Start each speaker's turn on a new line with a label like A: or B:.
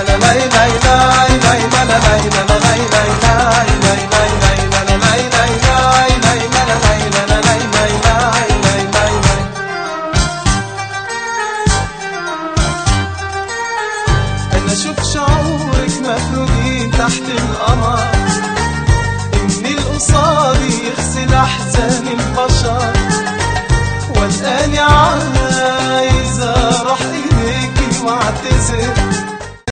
A: أنا أشوف شعورك مفروضين تحت القمر، إن القصادي يغسل أحزان البشر، والآن عايز أروح إليكي وأعتذر